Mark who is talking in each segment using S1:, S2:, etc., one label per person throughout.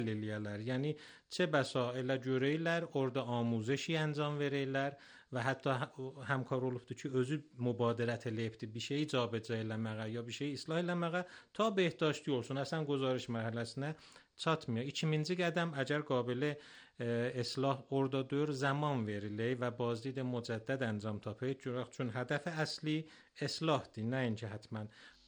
S1: eləyərlər. Yəni çə bəsa elə görəylər, orada amuzişi anjam verəylər və hətta həmkar olubdu ki, özü mübadilət eləyibdi bir şeyi cabəcə eləməyə ya bir şeyi islah eləməyə ta behdaşti olsun. Əsən quzarış mərhələsinə çatmıyor. İkinci qədəm əgər qabili islah oradadır, zaman verilir və bazı də mücəddəd anjam tapır. Çünki hədəfi əsli islahdır, nəinki həttəmən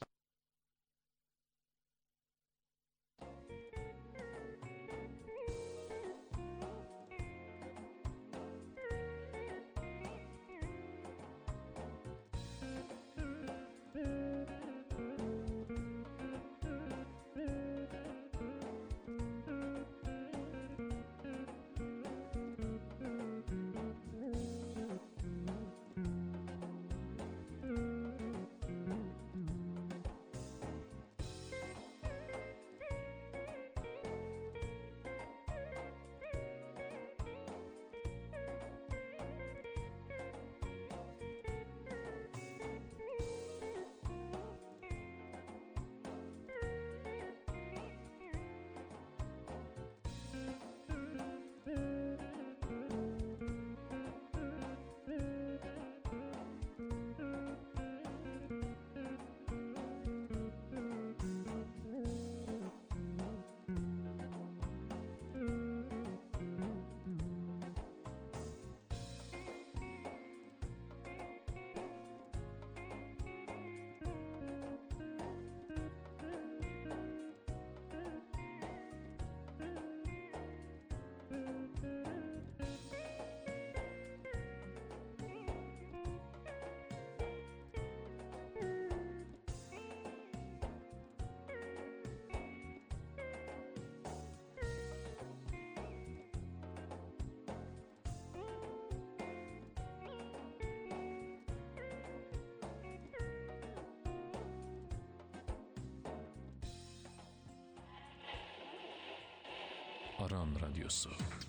S2: Aran Radyosu.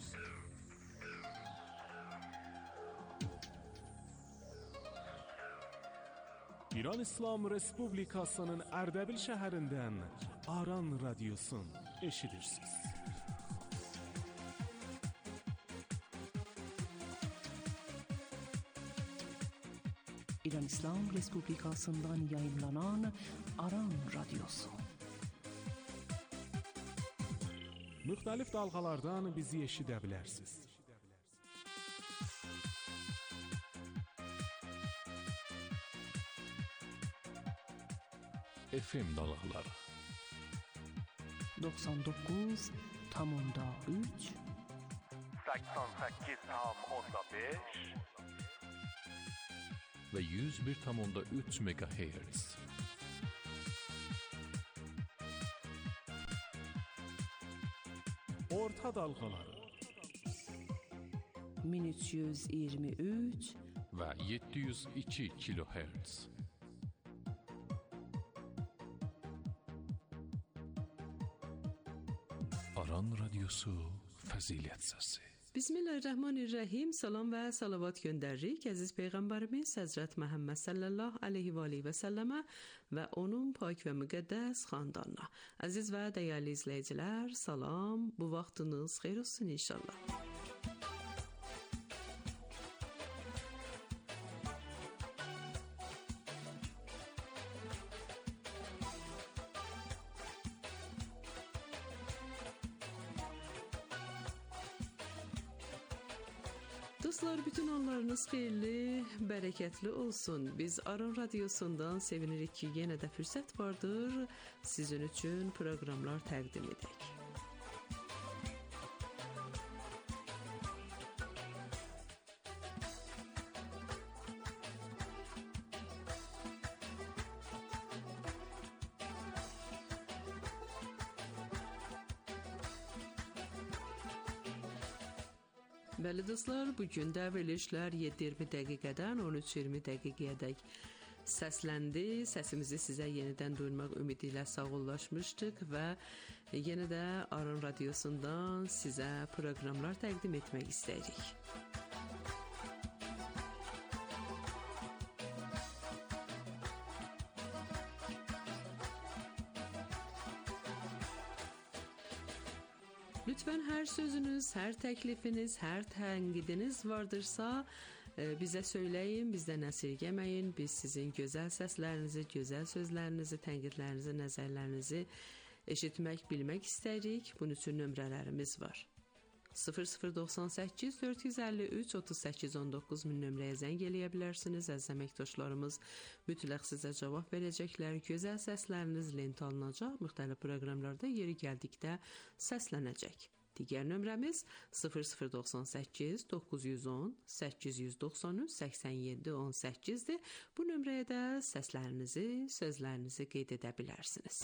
S3: İran İslam Respublikasının Ərdəbil şəhərindən Aran Radyosun eşidirsiniz.
S4: İran İslam Respublikasından yayınlanan Aran Radyosu.
S3: Müxtəlif dalğalardan bizi eşidə bilərsiniz.
S2: FM dalğaları
S4: 99,3
S5: 88,5
S2: ve 101,3 MHz.
S3: Orta dalğaları
S4: 1323
S2: ve 702 kHz. Aran Radyosu Fəzilət Səsi.
S6: Bismillahirrahmanirrahim. Salam və salavat göndəririk əziz Peyğəmbərimiz Həzrət Məhəmməd sallallahu aleyhi və səlləmə və onun pak və müqəddəs xandanına. Əziz və dəyərli izləyicilər, salam, bu vaxtınız xeyir olsun inşallah. Dostlar, bütün anlarınız xeyirli, bərəkətli olsun. Biz Aran Radyosundan sevinirik ki, yenə də fürsət vardır sizin üçün proqramlar təqdim edək. Bəli dostlar, bugün də verilişlər 7-20 dəqiqədən 13-20 dəqiqəyədək səsləndi. Səsimizi sizə yenidən duyurmaq ümidi ilə sağollaşmışdıq və yenə də Aran Radyosundan sizə proqramlar təqdim etmək istəyirik. Lütfen hər sözünüz, hər təklifiniz, hər tənqidiniz vardırsa bizə söyləyin, bizdən əsirgəməyin. Biz sizin gözəl səslərinizi, gözəl sözlərinizi, tənqidlərinizi, nəzərlərinizi eşitmək, bilmək istəyirik. Bunun üçün nömrələrimiz var. 0098 453 38 19 nömrəyə zəng eləyə bilərsiniz. Əziz əməkdaşlarımız mütləq sizə cavab verəcəklər. Gözəl səsləriniz lentə alınacaq. Müxtəlif proqramlarda yeri gəldikdə səslənəcək. Digər nömrəmiz 0098 910 893 87 18-dir. Bu nömrəyə də səslərinizi, sözlərinizi qeyd edə bilərsiniz.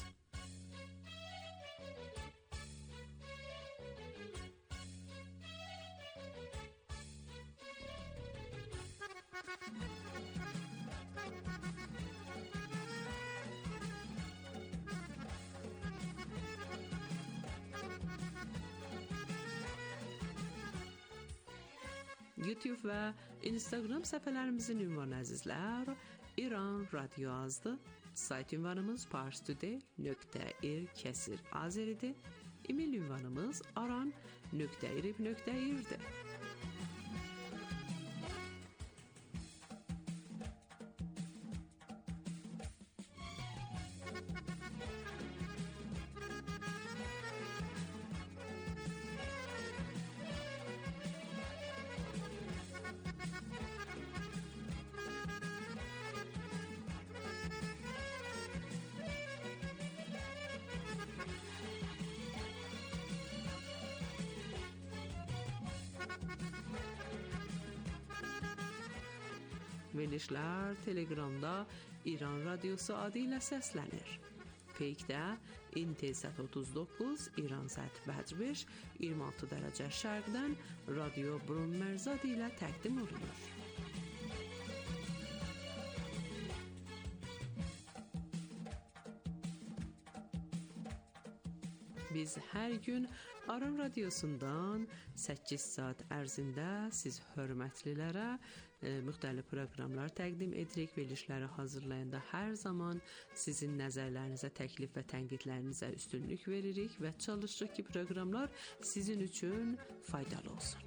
S6: YouTube və Instagram səhifələrimizin ünvanı əzizlər İran Radio'dur. Sayt ünvanımız parstoday.ir/azeridir. E-mail ünvanımız aran.irib.irdir. Verilişlər Telegramda İran Radiosu adı ilə səslənir. Peykdə İntelsat 39, İran Sat Bədr 5, 26 dərəcə şərqdən Radio Brunmərz adı ilə təqdim olunur. Biz hər gün Aran Radiosundan 8 saat ərzində siz hörmətlilərə müxtəlif proqramlar təqdim edirik. Verilişləri hazırlayanda hər zaman sizin nəzərlərinizə, təklif və tənqidlərinizə üstünlük veririk və çalışırıq ki, proqramlar sizin üçün faydalı olsun.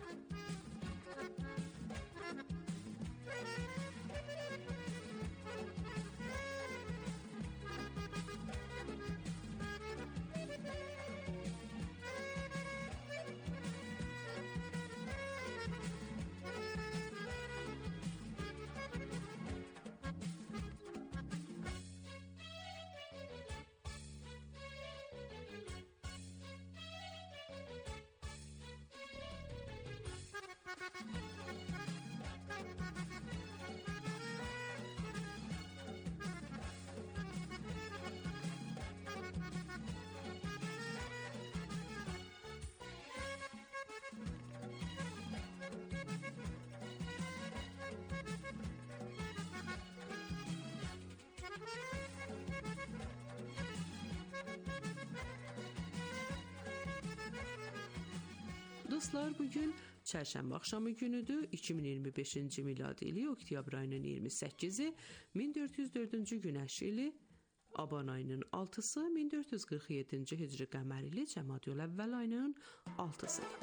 S6: Dostlar, bugün çərşənbə axşamı günüdür. 2025-ci miladi ili oktyabr ayının 28-i, 1404-cü günəş ili, aban ayının 6-sı, 1447-ci hicri qəmər ili, Cəmadiyül əvvəl ayının 6-sıdır.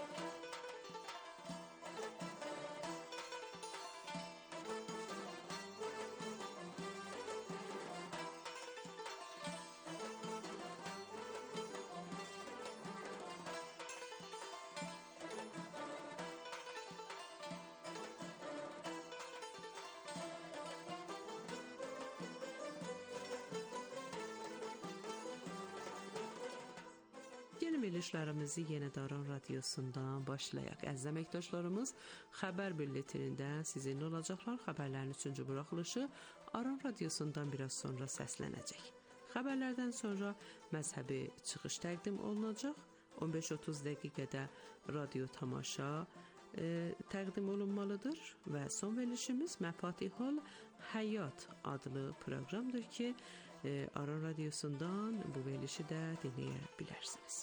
S6: Yeni verilişlərimizi yenə də Aran Radiosundan başlayaq. Əziz əməkdaşlarımız, xəbər bülletenində sizinlə olacaqlar. Xəbərlərin 3-cü buraxılışı Aran Radiosundan biraz sonra səslənəcək. Xəbərlərdən sonra məzhəbi çıxış təqdim olunacaq. 15-30 dəqiqədə radio tamaşa təqdim olunmalıdır və son verilişimiz Məfatihul Həyat adlı proqramdır ki, Aran Radiosundan bu verilişi də dinləyə bilərsiniz.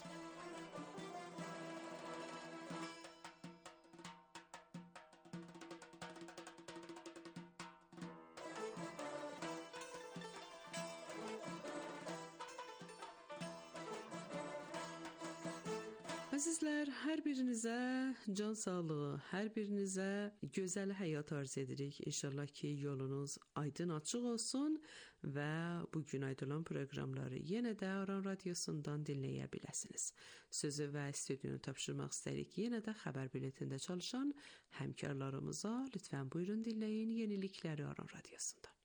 S6: Əzizlər, hər birinizə can sağlığı, hər birinizə gözəl həyat arz edirik. İnşallah ki, yolunuz aydın açıq olsun və bugün ayrılan proqramları yenə də Aran Radiosundan dinləyə biləsiniz. Sözü və stüdyonu tapşırmaq istəyirik yenə də xəbər biletində çalışan həmkarlarımıza. Lütfən buyurun dinləyin yenilikləri Aran Radiosunda.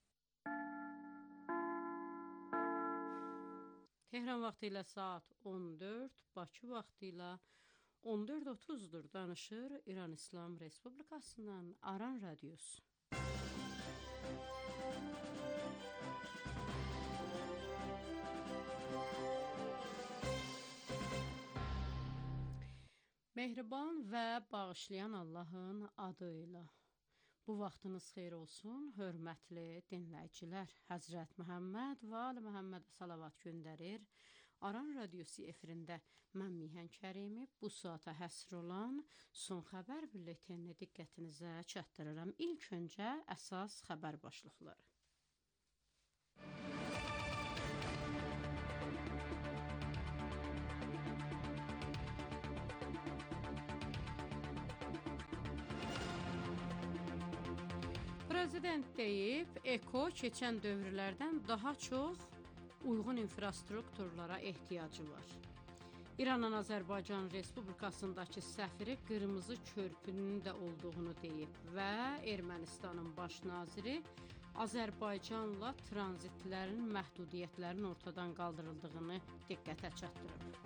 S6: Tehran vaxtı ilə saat 14, Bakı vaxtı ilə 14:30-dur. Danışır İran İslam Respublikasından Aran Radiosu. Mehriban və bağışlayan Allahın adı ilə. Bu vaxtınız xeyir olsun, hörmətli dinləyicilər. Həzrət Məhəmməd və Ali Məhəmmədə salavat göndərir. Aran Radiosu efirində mən Mihan Kərimi bu saata həsr olan son xəbər bülletenini diqqətinizə çatdırıram. İlk öncə əsas xəbər başlıqları. Prezident deyib, EKO keçən dövrlərdən daha çox uyğun infrastrukturlara ehtiyacı var. İranın Azərbaycan Respublikasındakı səfiri Qırmızı Körpünün də olduğunu deyib və Ermənistanın baş naziri Azərbaycanla tranzitlərin məhdudiyyətlərinin ortadan qaldırıldığını diqqətə çatdırıb.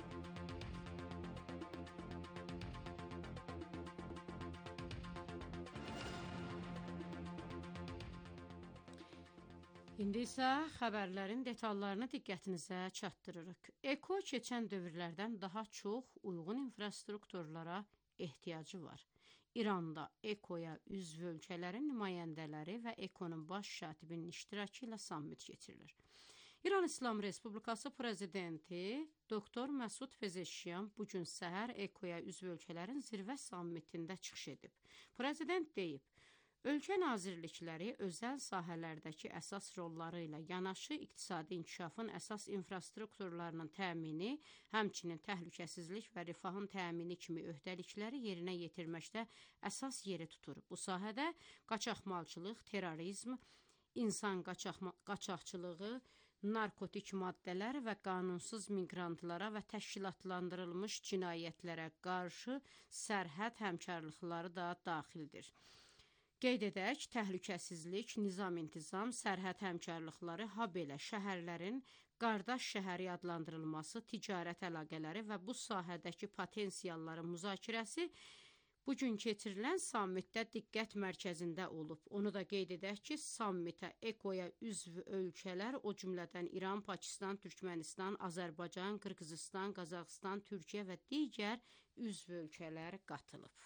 S6: İndi isə xəbərlərin detallarını diqqətinizə çatdırırıq. EKO keçən dövrlərdən daha çox uyğun infrastrukturlara ehtiyacı var. İranda EKO-ya üzv ölkələrin nümayəndələri və EKO-nun baş katibinin iştirakı ilə sammit keçirilir. İran İslam Respublikası Prezidenti Doktor Məsud Pezeşkiyan bugün səhər EKO-ya üzv ölkələrin zirvə sammitində çıxış edib. Prezident deyib, ölkə nazirlikləri özəl sahələrdəki əsas rolları ilə yanaşı iqtisadi inkişafın əsas infrastrukturlarının təmini, həmçinin təhlükəsizlik və rifahın təmini kimi öhdəlikləri yerinə yetirməkdə əsas yeri tutur. Bu sahədə qaçaqmalçılıq, terrorizm, insan qaçaqçılığı, narkotik maddələr və qanunsuz miqrantlara və təşkilatlandırılmış cinayətlərə qarşı sərhəd həmkarlıqları da daxildir. Qeyd edək, təhlükəsizlik, nizam-intizam, sərhəd həmkarlıqları, habelə şəhərlərin qardaş şəhəri adlandırılması, ticarət əlaqələri və bu sahədəki potensialların müzakirəsi bugün keçirilən sammitdə diqqət mərkəzində olub. Onu da qeyd edək ki, sammitə EKO-ya üzv ölkələr, o cümlədən İran, Pakistan, Türkmənistan, Azərbaycan, Qırğızistan, Qazaxıstan, Türkiyə və digər üzv ölkələr qatılıb.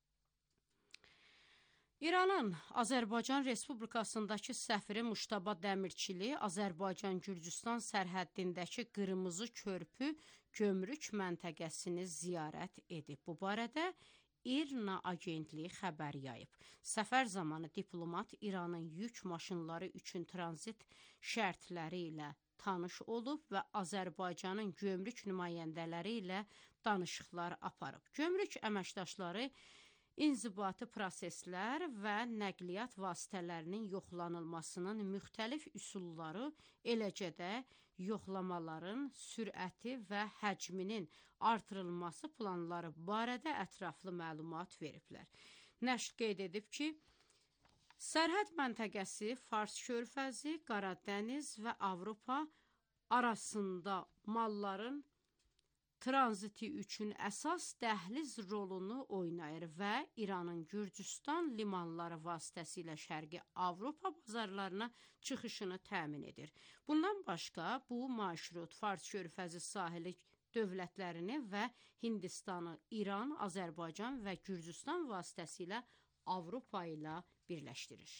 S6: İranın Azərbaycan Respublikasındakı səfiri Muştaba Dəmirçili Azərbaycan-Gürcüstan sərhəddindəki Qırmızı Körpü gömrük məntəqəsini ziyarət edib. Bu barədə İRNA agentliyi xəbər yayıb. Səfər zamanı diplomat İranın yük maşınları üçün tranzit şərtləri ilə tanış olub və Azərbaycanın gömrük nümayəndələri ilə danışıqlar aparıb. Gömrük əməkdaşları İnzibati proseslər və nəqliyyat vasitələrinin yoxlanılmasının müxtəlif üsulları, eləcə də yoxlamaların sürəti və həcminin artırılması planları barədə ətraflı məlumat veriblər. Nəşr qeyd edib ki, sərhəd məntəqəsi Fars körfəzi, Qara Dəniz və Avropa arasında malların tranziti üçün əsas dəhliz rolunu oynayır və İranın Gürcüstan limanları vasitəsilə Şərqi Avropa bazarlarına çıxışını təmin edir. Bundan başqa, bu marşrut Fars körfəzi sahili dövlətlərini və Hindistanı İran, Azərbaycan və Gürcüstan vasitəsilə Avropa ilə birləşdirir.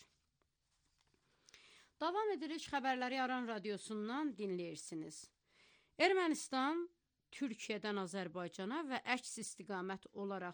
S6: Davam edirik, xəbərləri Aran Radiosundan dinləyirsiniz. Ermənistan Türkiyədən Azərbaycana və əks istiqamət olaraq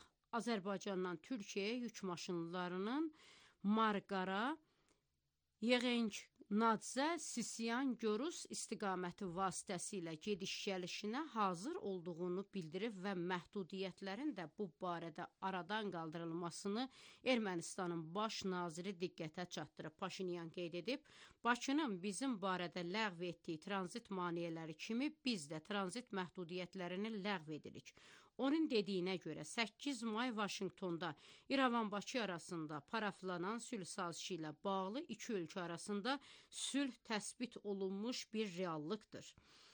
S6: Azərbaycandan Türkiyəyə yük maşınlarının Marqara, Yeğenk
S5: Nadzə Sisiyan Görus istiqaməti vasitəsilə gediş-gəlişinə hazır olduğunu bildirib və məhdudiyyətlərin də bu barədə aradan qaldırılmasını Ermənistanın baş naziri diqqətə çatdırıb. Paşinyan qeyd edib, Bakının bizim barədə ləğv etdiyi tranzit maneələri kimi biz də tranzit məhdudiyyətlərini ləğv edirik. Onun dediyinə görə 8 may Vaşinqtonda İrəvan-Bakı arasında paraflanan sülh sazişi ilə bağlı iki ölkə arasında sülh təsbit olunmuş bir reallıqdır.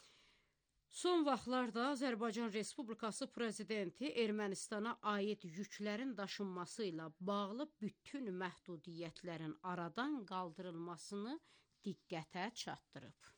S5: Son vaxtlarda Azərbaycan Respublikası Prezidenti Ermənistana aid yüklərin daşınması ilə bağlı bütün məhdudiyyətlərin aradan qaldırılmasını diqqətə çatdırıb.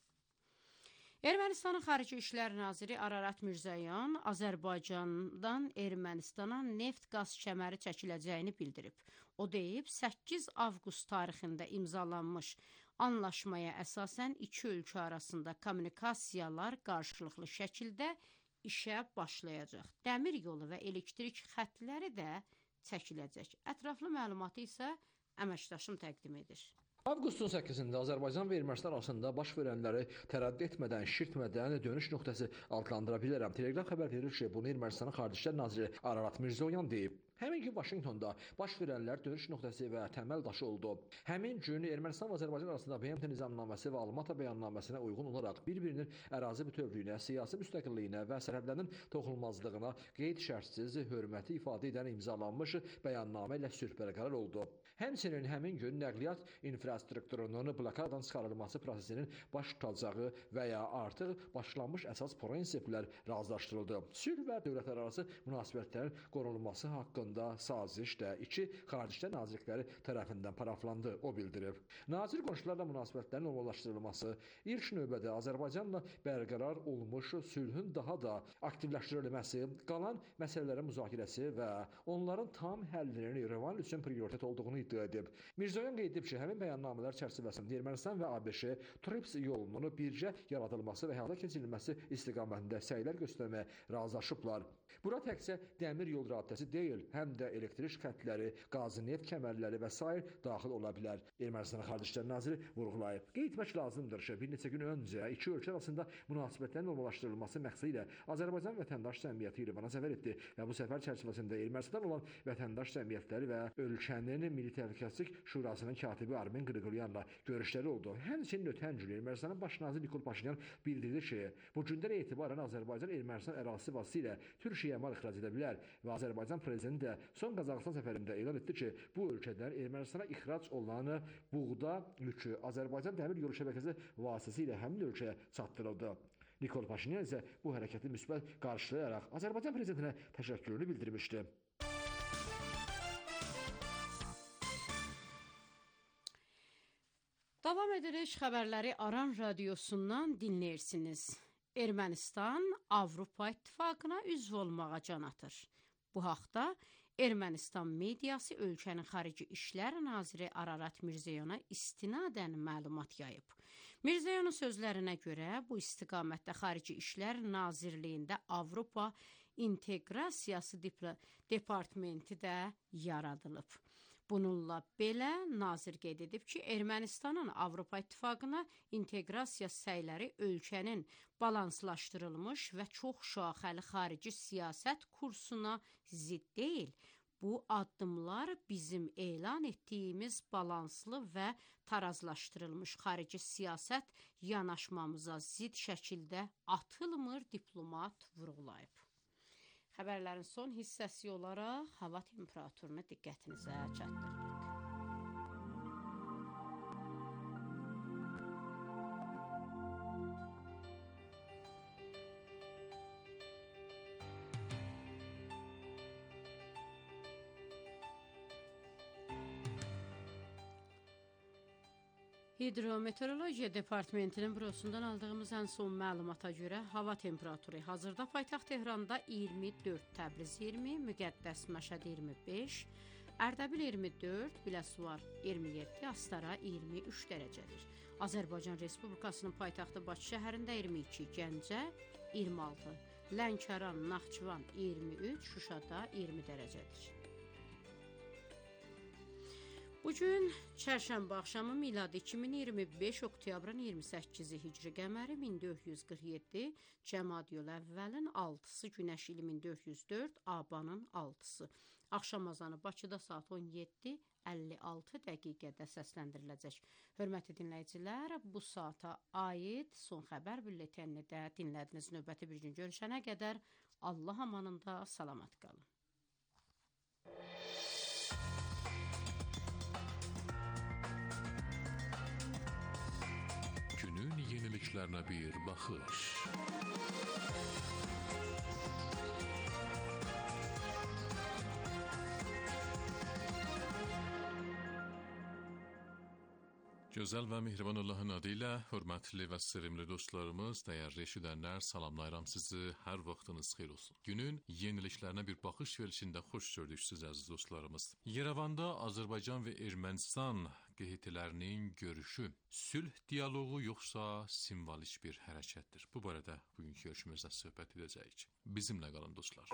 S5: Ermənistanın Xarici İşlər Naziri Ararat Mirzoyan Azərbaycandan Ermənistana neft-qaz kəməri çəkiləcəyini bildirib. O deyib, 8 avqust tarixində imzalanmış anlaşmaya əsasən iki ölkə arasında kommunikasiyalar qarşılıqlı şəkildə işə başlayacaq. Dəmir yolu və elektrik xəttləri də çəkiləcək. Ətraflı məlumatı isə əməkdaşım təqdim edir.
S7: Avqustun 8-də Azərbaycan və Ermənistan arasında baş verənləri tərəddüd etmədən, şişirtmədən dönüş nöqtəsi adlandıra bilərəm. Teleqraf xəbər verir ki, bunu Ermənistanın Xarici İşlər Naziri Ararat Mirzoyan deyib. Həmin gün Vaşinqtonda baş verənlər dönüş nöqtəsi və təməl daşı oldu. Həmin gün Ermənistan və Azərbaycan arasında BMT nizamnaməsi və Almata bəyannaməsinə uyğun olaraq bir-birinin ərazi bütövlüyünə, siyasi müstəqilliyinə və sərhədlərinin toxunulmazlığına qeyd-şərtsiz hörməti ifadə edən imzalanmış bəyannamə ilə sülh bərqərar oldu. Həmçinin həmin gün nəqliyyat infrastrukturunun blokadadan çıxarılması prosesinin baş tutacağı və ya artıq başlanmış əsas prinsiplər razılaşdırıldı. Sülh və dövlətlərarası münasibətlərin qorunması haqqında saziş də iki Xarici İşlər Nazirlikləri tərəfindən paraflandı, o bildirib. Nazir qonşularla münasibətlərin normallaşdırılması, ilk növbədə Azərbaycanla bərqərar olmuş sülhün daha da aktivləşdirilməsi, qalan məsələlərin müzakirəsi və onların tam həllinin İrəvan üçün prioritet olduğunu iddia edib. Mirzoyan qeyd edib ki, həmin bəyannamələr çərçivəsində Ermənistan və ABŞ TRIPS yolunun birgə yaradılması və həyata keçirilməsi istiqamətində səylər göstərməyə razılaşıblar. Bura təkcə dəmir yol rabitəsi deyil, həm də elektrik xəttləri, qaz neft kəmərləri və sair daxil ola bilər. Ermənistanın Xarici İşlər Naziri vurğulayıb. Qeyd etmək lazımdır ki, bir neçə gün öncə iki ölkə arasında münasibətlərin normallaşdırılması məqsədi ilə Azərbaycan vətəndaş cəmiyyəti İrəvana səfər etdi və bu səfər çərçivəsində Ermənistan olan vətəndaş cəmiyyətləri və ölkənin Milli Təhlükəsizlik Şurasının katibi Armen Qriqoryanla görüşləri oldu. Həmçinin ötən gün Ermənistanın baş naziri Nikol Paşinyan bildirdi ki, bu gündən etibarən Azərbaycan Ermənistan ərazisi vasitəsilə Türkiyəyə mal ixrac edə bilər və Azərbaycan prezidenti də son Qazaxıstan səfərində elan etdi ki, bu ölkədən Ermənistana ixrac olunan buğda yükü Azərbaycan dəmir yolu şəbəkəsi vasitəsilə həmin ölkəyə çatdırıldı. Nikol Paşinyan isə bu hərəkəti müsbət qarşılayaraq Azərbaycan prezidentinə təşəkkürünü bildirmişdi.
S5: Davam edirik, xəbərləri Aran radiosundan dinləyirsiniz. Ermənistan Avropa İttifaqına üzv olmağa can atır. Bu haqda Ermənistan mediası ölkənin Xarici İşlər Naziri Ararat Mirzəyana istinadən məlumat yayıb. Mirzəyanın sözlərinə görə bu istiqamətdə Xarici İşlər Nazirliyində Avropa İnteqrasiyası Departamenti də yaradılıb. Bununla belə nazir qeyd edib ki, Ermənistanın Avropa İttifaqına inteqrasiya səyləri ölkənin balanslaşdırılmış və çox şaxəli xarici siyasət kursuna zidd deyil. Bu addımlar bizim elan etdiyimiz balanslı və tarazlaşdırılmış xarici siyasət yanaşmamıza zidd şəkildə atılmır, diplomat vurğulayıb. Xəbərlərin son hissəsi olaraq hava temperaturunu diqqətinizə çatdırırıq. Hidrometeorologiya Departamentinin bürosundan aldığımız ən son məlumata görə hava temperaturu hazırda paytaxt Tehranda 24, Təbriz 20, Müqəddəs Məşəd 25, Ərdəbil 24, Biləsuvar 27, Astara 23 dərəcədir. Azərbaycan Respublikasının paytaxtı Bakı şəhərində 22, Gəncə 26, Lənkəran, Naxçıvan 23, Şuşada 20 dərəcədir. Bugün çərşənbə axşamı miladi 2025 oktyabrın 28-i hicri qəməri 1447, Cəmadiyül əvvəlin 6-sı, Günəş ili 1404, Abanın 6-sı. Axşam azanı Bakıda saat 17:56 dəqiqədə səsləndiriləcək. Hörmətli dinləyicilər, bu saata aid son xəbər bülletenini də dinlədiniz. Növbəti bir gün görüşənə qədər Allah amanında salamat qalın.
S2: Günün yeniliklerine bir bakış. Gözəl və mehriban Allahın adıyla hörmətli və sevimli dostlarımız, dəyərli eşidənlər, salamlayıram sizi. Hər vaxtınız xeyir olsun. Günün yeniliklərinə bir baxış verilişində xoş gördük siz əziz dostlarımız. Yerevanda Azərbaycan və Ermənistan QHT-lərinin görüşü sülh dialoqu yoxsa simvolik bir hərəkətdir? Bu barədə bugünkü görüşümüzdə söhbət edəcəyik. Bizimlə qalın dostlar.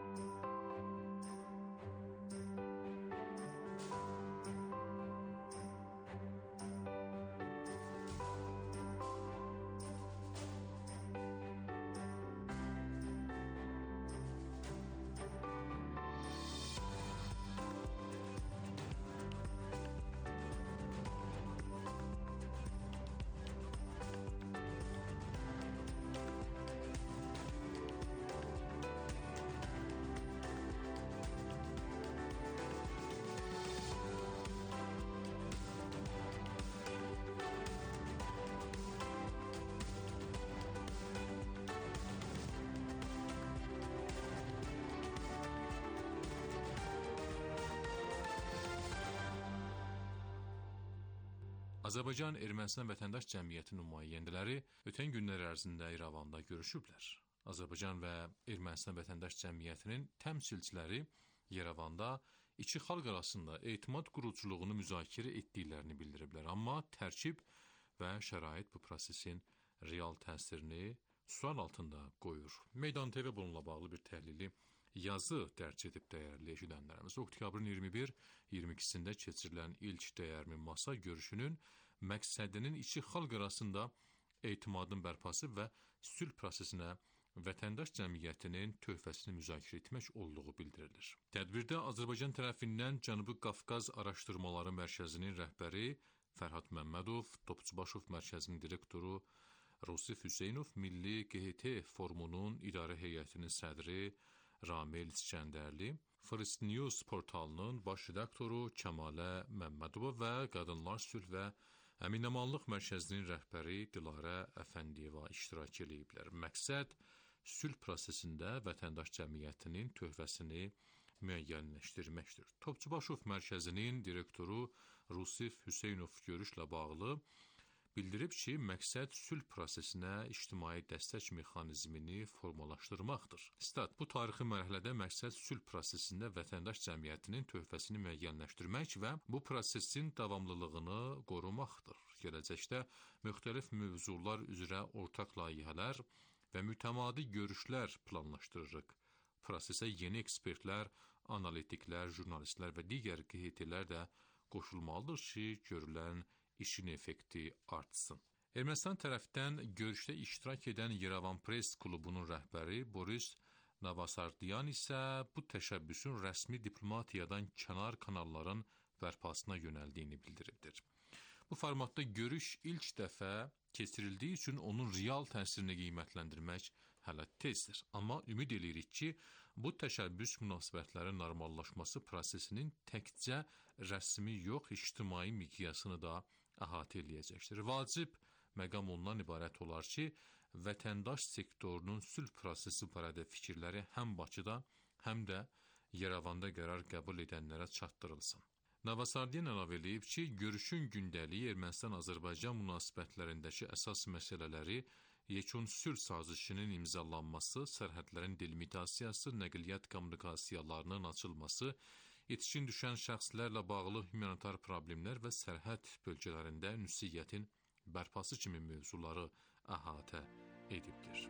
S2: Azərbaycan Ermənistan vətəndaş cəmiyyəti nümayəndələri ötən günlər ərzində İrəvanda görüşüblər. Azərbaycan və Ermənistan vətəndaş cəmiyyətinin təmsilçiləri İrəvanda iki xalq arasında etimad quruculuğunu müzakirə etdiklərini bildiriblər. Amma tərkib və şərait bu prosesin real təsirini sual altında qoyur. Meydan TV bununla bağlı bir təhlili yazı dərc edib dəyərli eşidənlərimiz. Oktyabrın 21-22-sində keçirilən ilk dəyərli masa görüşünün məqsədinin iki xalq arasında etimadın bərpası və sülh prosesinə vətəndaş cəmiyyətinin töhfəsini müzakirə etmək olduğu bildirilir. Tədbirdə Azərbaycan tərəfindən Cənubi Qafqaz Araşdırmaları Mərkəzinin rəhbəri Fərhad Məmmədov, Topçubaşov Mərkəzinin direktoru Rusif Hüseynov, Milli QHT Forumunun idarə heyətinin sədri Ramil İskəndərli, First News portalının baş redaktoru Kəmalə Məmmədova və Qadınlar Sülh və Əminamanlıq Mərkəzinin rəhbəri Dilarə Əfəndiyeva iştirak ediblər. Məqsəd sülh prosesində vətəndaş cəmiyyətinin töhfəsini müəyyənləşdirməkdir. Topçubaşov Mərkəzinin direktoru Rusif Hüseynov görüşlə bağlı bildirib ki, məqsəd sülh prosesinə ictimai dəstək mexanizmini formalaşdırmaqdır. Stat, bu tarixi mərhələdə məqsəd sülh prosesində vətəndaş cəmiyyətinin töhfəsini müəyyənləşdirmək və bu prosesin davamlılığını qorumaqdır. Gələcəkdə müxtəlif mövzular üzrə ortaq layihələr və mütəmadi görüşlər planlaşdırırıq. Prosesə yeni ekspertlər, analitiklər, jurnalistlər və digər QHT-lər də qoşulmalıdır ki, görülən işin effekti artsın. Ermənistan tərəfdən görüşdə iştirak edən Yerevan Press klubunun rəhbəri Boris Navasardiyan isə bu təşəbbüsün rəsmi diplomatiyadan kənar kanalların bərpasına yönəldiyini bildiribdir. Bu formatda görüş ilk dəfə keçirildiyi üçün onun real təsirini qiymətləndirmək hələ tezdir. Amma ümid edirik ki, bu təşəbbüs münasibətlərin normallaşması prosesinin təkcə rəsmi yox, ictimai miqyasını da əhatə eləyəcəkdir. Vacib məqam ondan ibarət olar ki, vətəndaş sektorunun sülh prosesi barədə fikirləri həm Bakıda, həm də Yerevanda qərar qəbul edənlərə çatdırılsın. Navasardiyan əlavə edib ki, görüşün gündəliyi Ermənistan-Azərbaycan münasibətlərindəki əsas məsələləri, yekun sülh sazişinin imzalanması, sərhədlərin delimitasiyası, nəqliyyat kommunikasiyalarının açılması, yetişkin düşən şəxslərlə bağlı humanitar problemlər və sərhəd bölgələrində ünsiyyətin bərpası kimi mövzuları əhatə edibdir.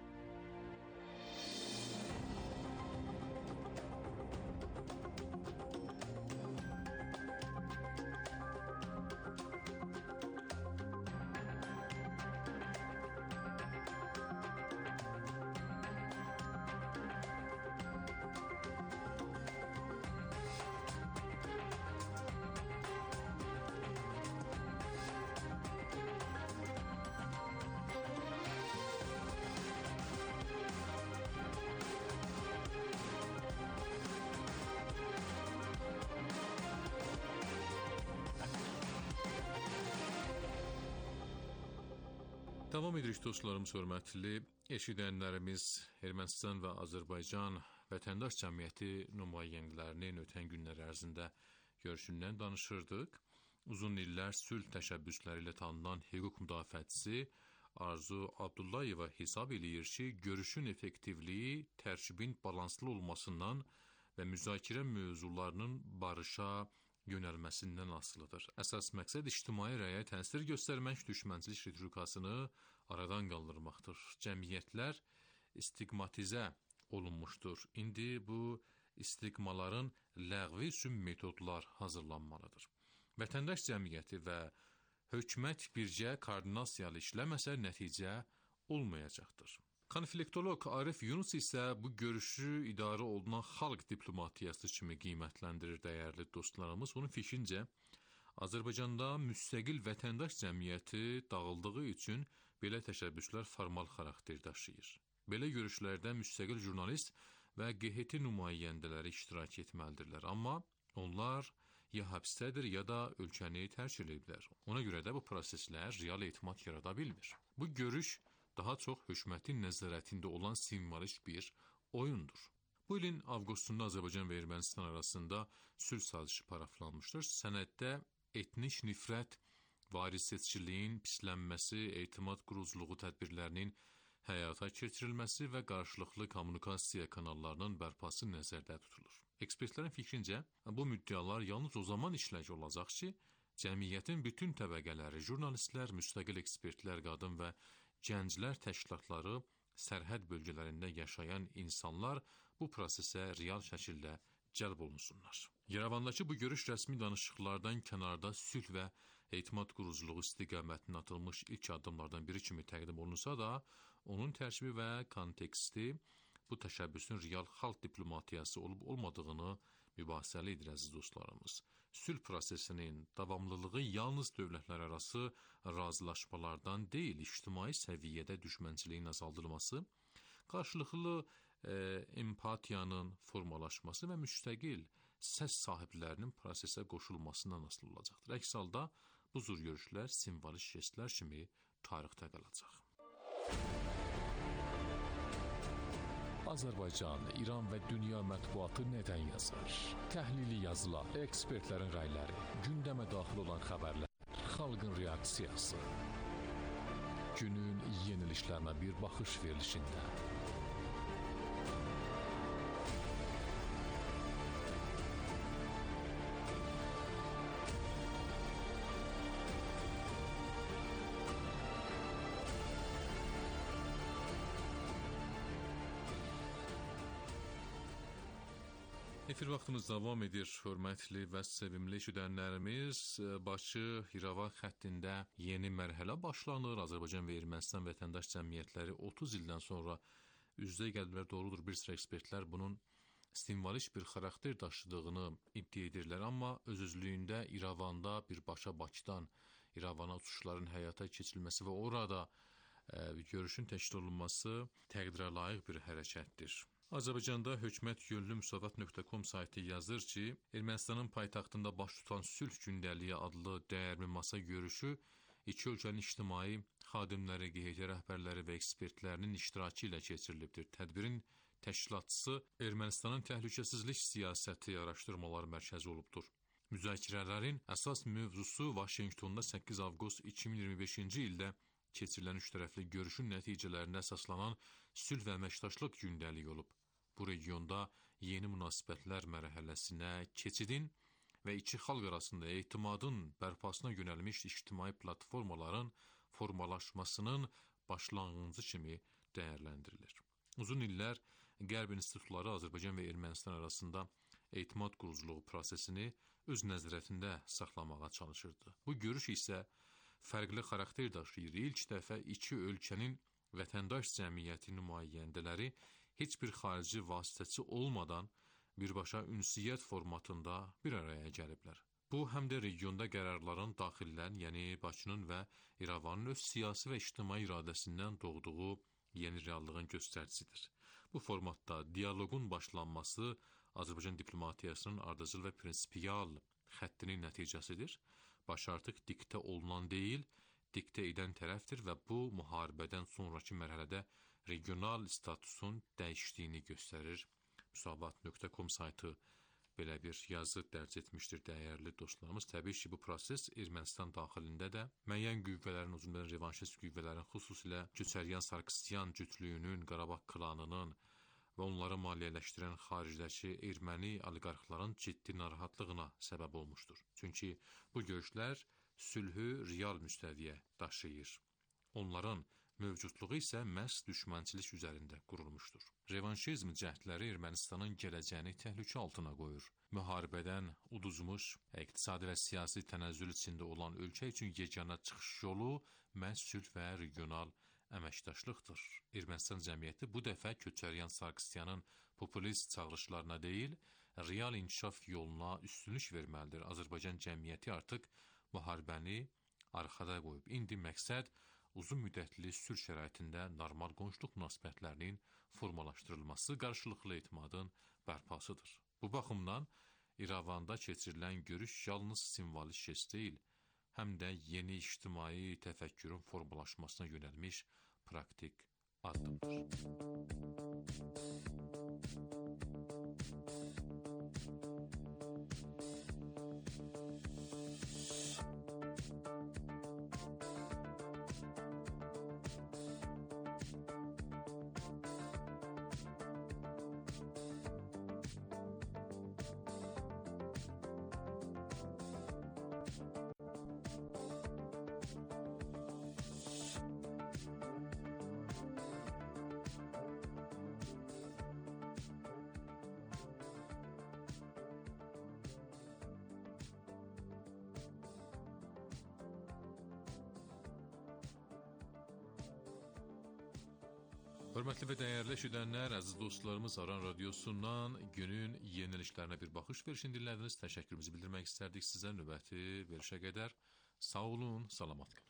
S2: Davam edirik dostlarımız, hörmətli eşidənlərimiz. Ermənistan və Azərbaycan vətəndaş cəmiyyəti nümayəndələrinin ötən günlər ərzində görüşündən danışırdıq. Uzun illər sülh təşəbbüsləri ilə tanınan hüquq müdafiəçisi Arzu Abdullayeva hesab eləyir ki, görüşün effektivliyi tərkibin balanslı olmasından və müzakirə mövzularının barışa yönəlməsindən asılıdır. Əsas məqsəd ictimai rəyə təsir göstərmək, düşmənçilik ritorikasını aradan qaldırmaqdır. Cəmiyyətlər stigmatizə olunmuşdur. İndi bu stigmaların ləğvi üçün metodlar hazırlanmalıdır. Vətəndaş cəmiyyəti və hökumət bircə koordinasiyalı işləməsə nəticə olmayacaqdır. Konfliktolog Arif Yunus isə bu görüşü idarə olunan xalq diplomatiyası kimi qiymətləndirir dəyərli dostlarımız. Onun fikrincə, Azərbaycanda müstəqil vətəndaş cəmiyyəti dağıldığı üçün belə təşəbbüslər formal xarakter daşıyır. Belə görüşlərdə müstəqil jurnalist və QHT nümayəndələri iştirak etməlidirlər. Amma onlar ya həbsdədir, ya da ölkəni tərk ediblər. Ona görə də bu proseslər real etimad yarada bilmir. Bu görüş daha çox hökumətin nəzarətində olan simvolik bir oyundur. Bu ilin avqustunda Azərbaycan və Ermənistan arasında sülh sazişi paraflanmışdır. Sənəddə etnik nifrət, varisseçiliyin pislənməsi, etimad quruculuğu tədbirlərinin həyata keçirilməsi və qarşılıqlı kommunikasiya kanallarının bərpası nəzərdə tutulur. Ekspertlərin fikrincə, bu müddəalar yalnız o zaman işlək olacaq ki, cəmiyyətin bütün təbəqələri, jurnalistlər, müstəqil ekspertlər, qadın və gənclər təşkilatları, sərhəd bölgələrində yaşayan insanlar bu prosesə real şəkildə cəlb olunsunlar. Yerevandakı bu görüş rəsmi danışıqlardan kənarda sülh və etimad quruculuğu istiqamətində atılmış ilk addımlardan biri kimi təqdim olunsa da, onun tərkibi və konteksti bu təşəbbüsün real xalq diplomatiyası olub-olmadığını mübahisəli edir əziz dostlarımız. Sülh prosesinin davamlılığı yalnız dövlətlər arası razılaşmalardan deyil, ictimai səviyyədə düşmənçiliyin azaldılması, qarşılıqlı empatiyanın formalaşması və müstəqil səs sahiblərinin prosesə qoşulmasından asılı olacaqdır. Əks halda bu cür görüşlər simvolik jestlər kimi tarixdə qalacaq.
S8: Azərbaycan, İran və dünya mətbuatı nədən yazır? Təhlili yazılar, ekspertlərin rəyləri, gündəmə daxil olan xəbərlər, xalqın reaksiyası. Günün yenilişlərinə bir baxış verilişində.
S2: Efir vaxtımız davam edir, hörmətli və sevimli eşidənlərimiz. Bakı-İrəvan xəttində yeni mərhələ başlanır. Azərbaycan və Ermənistan vətəndaş cəmiyyətləri 30 ildən sonra üzdə gəliblər. Doğrudur, bir sıra ekspertlər bunun simvolik bir xarakter daşıdığını iddia edirlər. Amma öz-özlüyündə İrəvanda birbaşa Bakıdan İrəvana uçuşların həyata keçirilməsi və orada görüşün təşkil olunması təqdirə layiq bir hərəkətdir. Azərbaycanda hökumət yönlü müsavat.com saytı yazır ki, Ermənistanın paytaxtında baş tutan sülh gündəliyi adlı dəyərli masa görüşü iki ölkənin ictimai xadimləri, QHT rəhbərləri və ekspertlərinin iştirakı ilə keçirilibdir. Tədbirin təşkilatçısı Ermənistanın təhlükəsizlik siyasəti araşdırmalar mərkəzi olubdur. Müzakirələrin əsas mövzusu Vaşinqtonda 8 avqust 2025-ci ildə keçirilən üçtərəfli görüşün nəticələrində əsaslanan sülh və əməkdaşlıq gündəliyi olub. Bu regionda yeni münasibətlər mərhələsinə keçidin və iki xalq arasında etimadın bərpasına yönəlmiş ictimai platformaların formalaşmasının başlanğıcı kimi dəyərləndirilir. Uzun illər Qərb institutları Azərbaycan və Ermənistan arasında etimad quruculuğu prosesini öz nəzarətində saxlamağa çalışırdı. Bu görüş isə fərqli xarakter daşıyır. İlk dəfə iki ölkənin vətəndaş cəmiyyəti nümayəndələri heç bir xarici vasitəçi olmadan birbaşa ünsiyyət formatında bir araya gəliblər. Bu, həm də regionda qərarların daxilən, yəni Bakının və İrəvanın öz siyasi və ictimai iradəsindən doğduğu yeni reallığın göstəricisidir. Bu formatda dialoqun başlanması Azərbaycan diplomatiyasının ardıcıl və prinsipial xəttinin nəticəsidir. Baş artıq diktə olunan deyil, diktə edən tərəfdir və bu müharibədən sonrakı mərhələdə regional statusun dəyişdiyini göstərir. Müsavat.com saytı belə bir yazı dərc etmişdir dəyərli dostlarımız. Təbii ki, bu proses Ermənistan daxilində də müəyyən qüvvələrin, o cümlədən revanşist qüvvələrin, xüsusilə Köçəryan-Sarkisyan cütlüyünün, Qarabağ klanının və onları maliyyələşdirən xaricdəki erməni oliqarxların ciddi narahatlığına səbəb olmuşdur. Çünki bu görüşlər sülhü real müstəviyə daşıyır. Onların mövcudluğu isə məhz düşmənçilik üzərində qurulmuşdur. Revanşizm cəhdləri Ermənistanın gələcəyini təhlükə altına qoyur. Müharibədən uduzmuş, iqtisadi və siyasi tənəzzül içində olan ölkə üçün yeganə çıxış yolu məhz sülh və regional əməkdaşlıqdır. Ermənistan cəmiyyəti bu dəfə Köçəryan-Sarkisyanın populist çağırışlarına deyil, real inkişaf yoluna üstünlük verməlidir. Azərbaycan cəmiyyəti artıq müharibəni arxada qoyub. İndi məqsəd uzun müddətli sülh şəraitində normal qonşuluq münasibətlərinin formalaşdırılması, qarşılıqlı etimadın bərpasıdır. Bu baxımdan İrəvanda keçirilən görüş yalnız simvolik jest deyil, həm də yeni ictimai təfəkkürün formalaşmasına yönəlmiş praktik addımdır. Hörmətli və dəyərli eşidənlər, əziz dostlarımız, Aran Radiosundan günün yeniliklərinə bir baxış verişini dinlədiniz. Təşəkkürümüzü bildirmək istərdik sizə. Növbəti verişə qədər sağ olun, salamat qalın.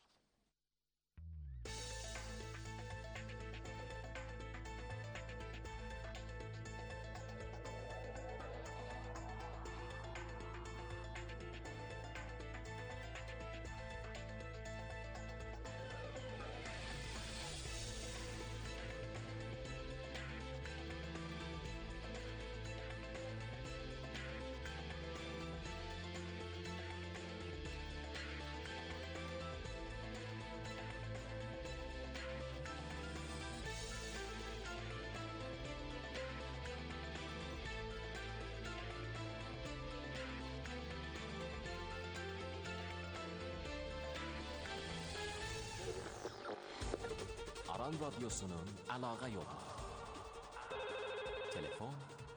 S9: Aran Radyosu'nun əlaqə yolu. Telefon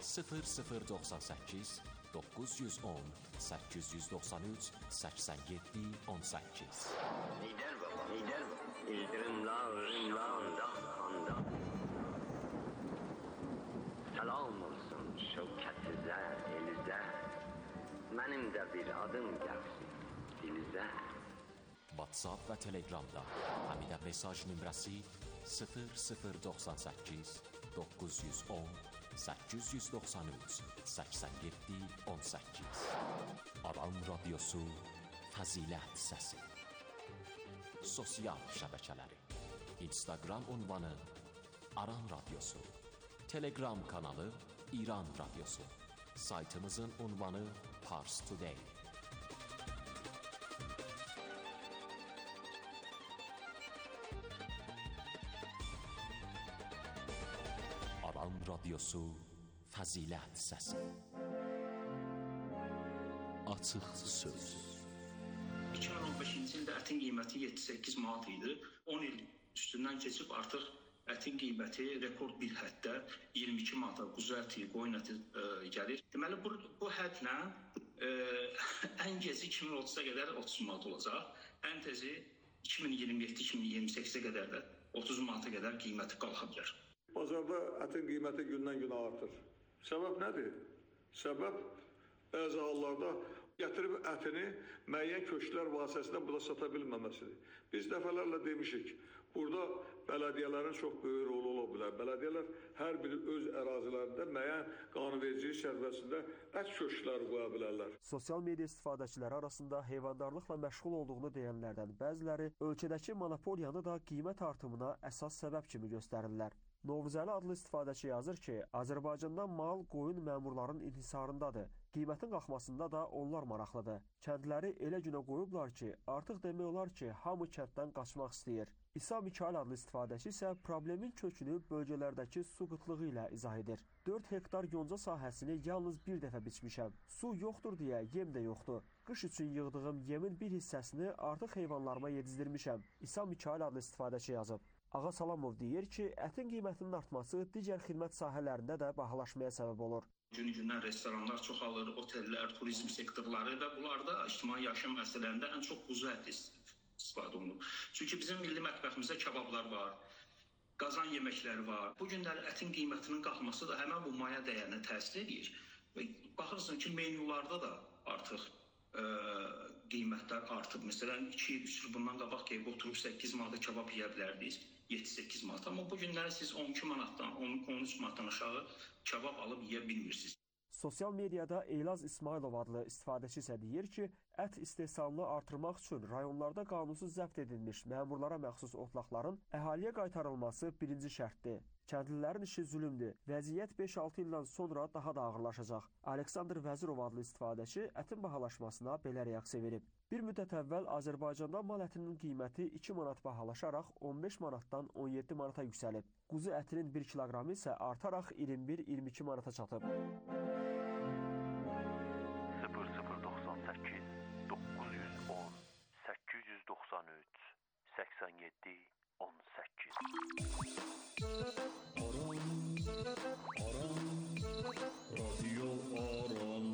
S9: 0098 910 893 87 18.
S10: Lider baba, lider baba. İldırımlar, dağ. Selam olsun şevkətizə, elizə. Mənim də bir adım gəlsin dilizə.
S9: WhatsApp və Telegramda həmidə mesaj nömrəsi 0098 910 893 87 18. Aran Radyosu Fəzilət Səsi. Sosial şəbəkələri: Instagram ünvanı Aran Radyosu, Telegram kanalı İran Radyosu, saytımızın ünvanı Pars Today. Aran Radyosu Fəzilət Səsi. Açıq söz.
S11: 2015-ci ildə ətin qiyməti 7-8 manat idi. 10 il üstündən keçib artıq ətin qiyməti rekord bir həddə 22 manata quzu əti, qoyun əti gəlir. Deməli bu hədlə ən geci 2030-a qədər 30 manat olacaq. Ən tezi 2027-2028-ə qədər də 30 manata qədər qiyməti qalxa bilər.
S12: Bazarda ətin qiyməti gündən-günə artır. Səbəb nədir? Səbəb bəzi hallarda gətirib ətini müəyyən köşklər vasitəsilə burada sata bilməməsidir. Biz dəfələrlə demişik, Burada bələdiyyələrin çox böyük rolu ola bilər. Bələdiyyələr hər biri öz ərazilərində müəyyən qanunvericilik çərçivəsində ət köşkləri qoya bilərlər.
S13: Sosial media istifadəçiləri arasında heyvandarlıqla məşğul olduğunu deyənlərdən bəziləri ölkədəki monopoliyanı da qiymət artımına əsas səbəb kimi göstərirlər. Novruzəli adlı istifadəçi yazır ki, Azərbaycanda mal qoyun məmurların inhisarındadır. Qiymətin qalxmasında da onlar maraqlıdır. Kəndləri elə günə qoyublar ki, artıq demək olar ki, hamı kənddən qaçmaq istəyir. İsa Mikail adlı istifadəçi isə problemin kökünü bölgələrdəki su qıtlığı ilə izah edir. 4 hektar yonca sahəsini yalnız bir dəfə biçmişəm. Su yoxdur deyə yem də yoxdur. Qış üçün yığdığım yemin bir hissəsini artıq heyvanlarıma yedizdirmişəm. İsa Mikail adlı istifadəçi yazıb. Ağa Salamov deyir ki, ətin qiymətinin artması digər xidmət sahələrində də bahalaşmaya səbəb olur.
S11: Gün-gündən restoranlar çoxalır, otellər, turizm sektorları və bunlarda ictimai yaşam məsələlərində ən çox quzu əti istifadə olunur. Çünki bizim milli mətbəximizdə kabablar var, qazan yeməkləri var. Bu günləri ətin qiymətinin qalxması da həmən bu maya dəyərinə təsir edir. Və baxırsan ki, menyularda da artıq qiymətlər artıb. Məsələn, 2-3 il bundan qabaq ki, oturub 8 manata kabab yeyə bilərdiniz, 7-8 manat. Amma bu günləri siz 12 manatdan, 13 manatdan aşağı kabab alıb yeyə bilmirsiniz.
S13: Sosial mediada Eylaz İsmailov adlı istifadəçi isə deyir ki, ət istehsalını artırmaq üçün rayonlarda qanunsuz zəbt edilmiş məmurlara məxsus otlaqların əhaliyə qaytarılması birinci şərtdir. Kəndlilərin işi zülümdür. Vəziyyət 5-6 ildən sonra daha da ağırlaşacaq. Aleksandr Vəzirov adlı istifadəçi ətin bahalaşmasına belə reaksiya verib. Bir müddət əvvəl Azərbaycanda mal ətinin qiyməti 2 manat bahalaşaraq 15 manatdan 17 manata yüksəlib. Quzu ətinin 1 kiloqramı isə artaraq 21-22 manata çatıb.
S14: 0098 910 893 87 18
S15: رادیو آرام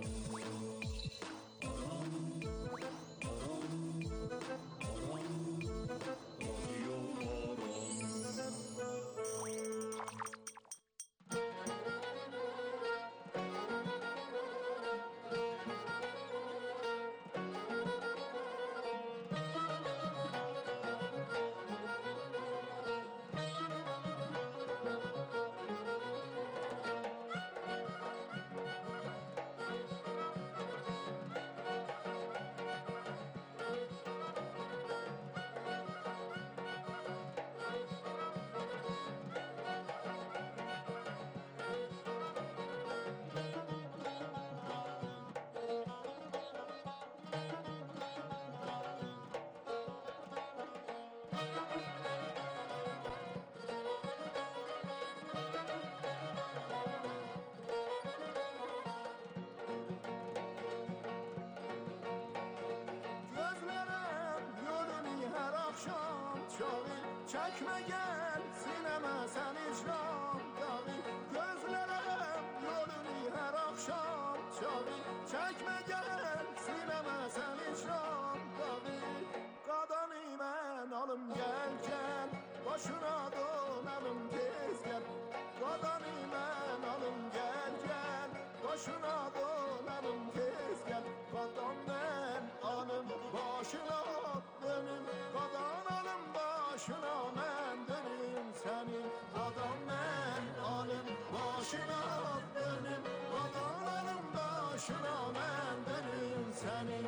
S16: Çəkmə gəl sinəmə sən icram dağı gözlərəm yolunu hər axşam çağı çəkmə gəl sinəmə sən icram dağı qadanı mən alım gəl gəl başına donalım tez gəl qadanı mən alım gəl gəl başına donalım tez gəl qadan mən alım başına dönüm qadan alım başına mən dönüm sənin qadan mən alım başına dönüm qadan alım başına mən dönüm sənin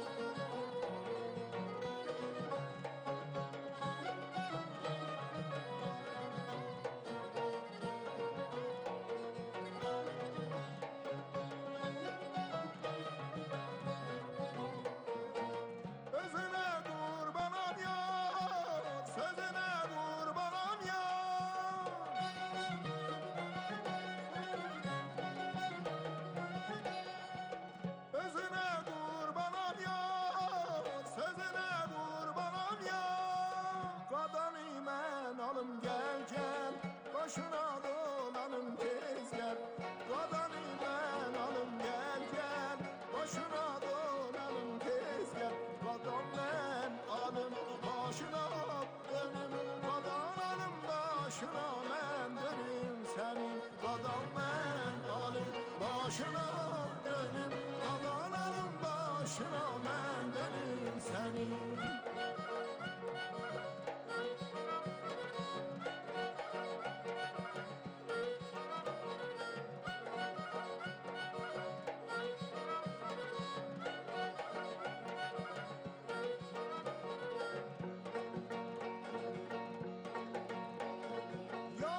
S16: başına donalım tez gel qadanı mən alım gel gel başına donalım tez gel qadan mən alım başına dönüm qadan alım başına mən dönüm sənin qadan mən alım başına dönüm qadan alım başına mən dönüm sənin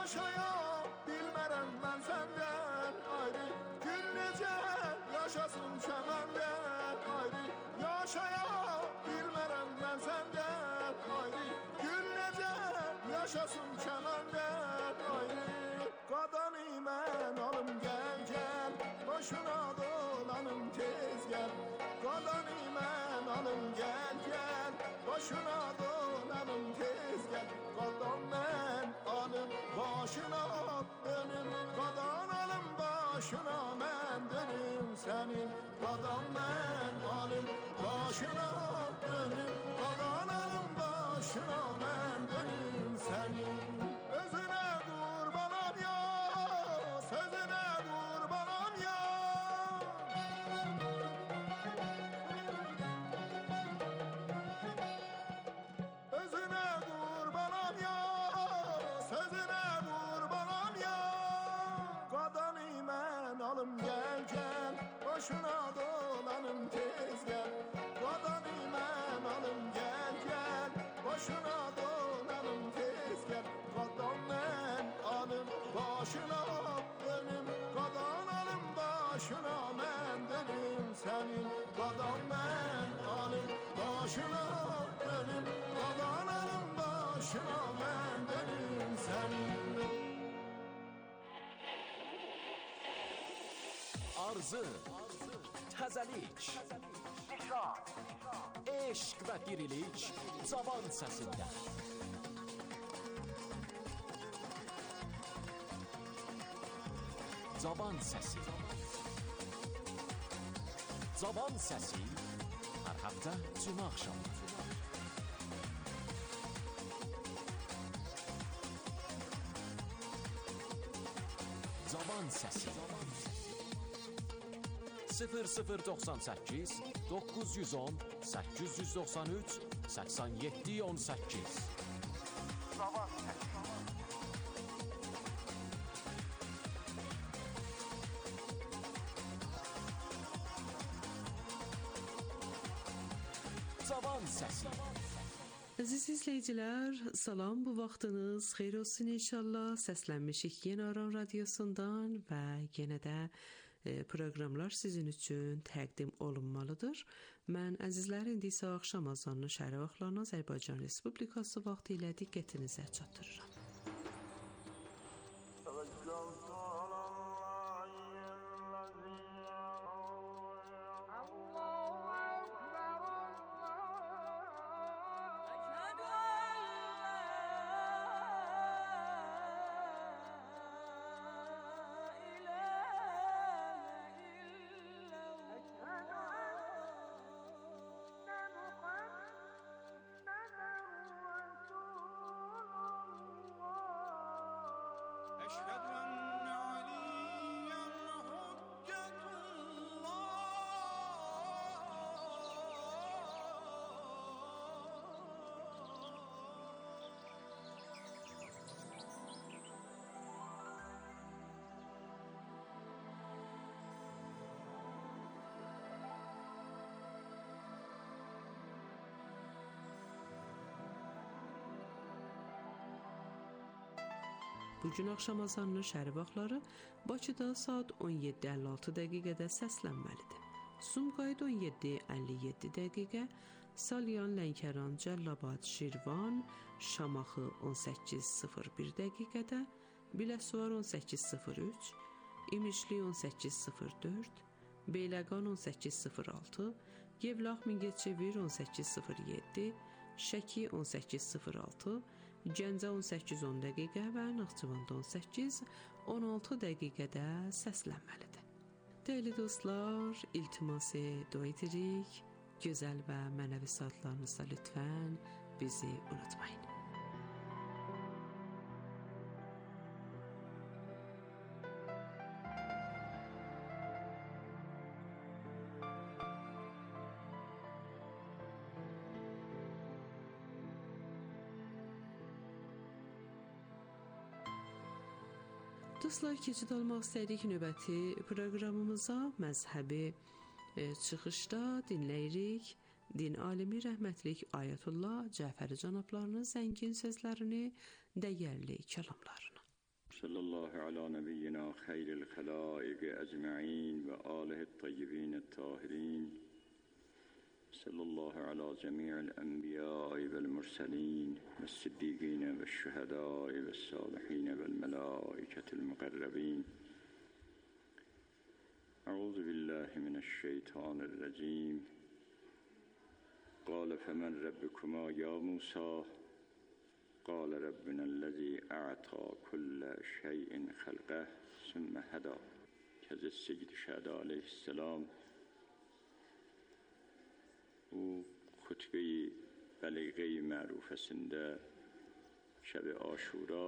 S16: Yaşaya bilmərəm mən səndən ayrı, gün necə yaşasın çəməndən ayrı. Yaşaya bilmərəm mən səndən ayrı, gün necə yaşasın çəməndən ayrı. Qadanı mən alım gəl gəl, başına dolanım tez gəl. Qadanı mən alım gəl gəl, başına dolanım tez gəl. Qadan mən alım başına dönüm, qadan alım başına mən dönüm sənin. Qadan mən alım başına dönüm, qadan alım başına mən dönüm sənin. Özünə qurbanam ya, sözünə qurbanam ya. Özünə qurbanam ya, sözünə qurbanam ya. Qadanı mən alım gəl gəl, başına dolanım tez gəl. Qadanı mən alım gəl gəl, başına dolanım tez gəl. Qadan mən alım başına dönüm, qadan alım başına mən dönüm sənin. Qadan mən alım başına dönüm, qadan alım başına mən dönüm sənin.
S9: Arzu, təzəlik, eşq və dirilik cavan səsində. Cavan səsi. Cavan səsi hər həftə cümə axşamı. Cavan səsi. 0098 910 893 87 18.
S14: Cavan səsi.
S9: Cavan səsi.
S6: Əziz izləyicilər, salam, bu vaxtınız xeyir olsun inşallah. Səslənmişik yenə Aran Radiosundan və yenə də proqramlar sizin üçün təqdim olunmalıdır. Mən əzizlərin indi isə axşam azanının şəhəri vaxtlarına Azərbaycan Respublikası vaxtı ilə diqqətinizə çatdırıram. Bugün axşam azanının şəhəri vaxtları Bakıda saat 17:56 dəqiqədə səslənməlidir. Sumqayıt 17:57 dəqiqə, Salyan, Lənkəran, Cəllabad, Şirvan, Şamaxı 18:01 dəqiqədə, Biləsuvar 18:03, İmişli 18:04, Beyləqan 18:06, Yevlax, Mingəçevir 18:07, Şəki 18:06, Gəncə 18:10 dəqiqə və Naxçıvanda 18:16 dəqiqədə səslənməlidir. Dəyərli dostlar, iltimas edirik, gözəl və mənəvi saatlarınızda lütfən bizi unutmayın. Dostlar, keçid almaq istəyirik növbəti proqramımıza. Məzhəbi çıxışda dinləyirik din alimi rəhmətlik Ayətullah Cəfəri cənablarının zəngin sözlərini, dəyərli kəlamlarını.
S15: صلى الله على نبينا خير الخلائق أجمعين وآله الطيبين الطاهرين صلى الله على جميع الأنبياء والمرسلين والصديقين والشهداء والصالحين والملائكة المقربين أعوذ بالله من الشيطان الرجيم قال فمن ربكما يا موسى قال ربنا الذي أعطى كل شيء خلقه ثم هدى Hazreti Seyyid-i Şəhada aleyhisselam bu xutbe-i bəliğe-i mərufəsində şəb-i Aşura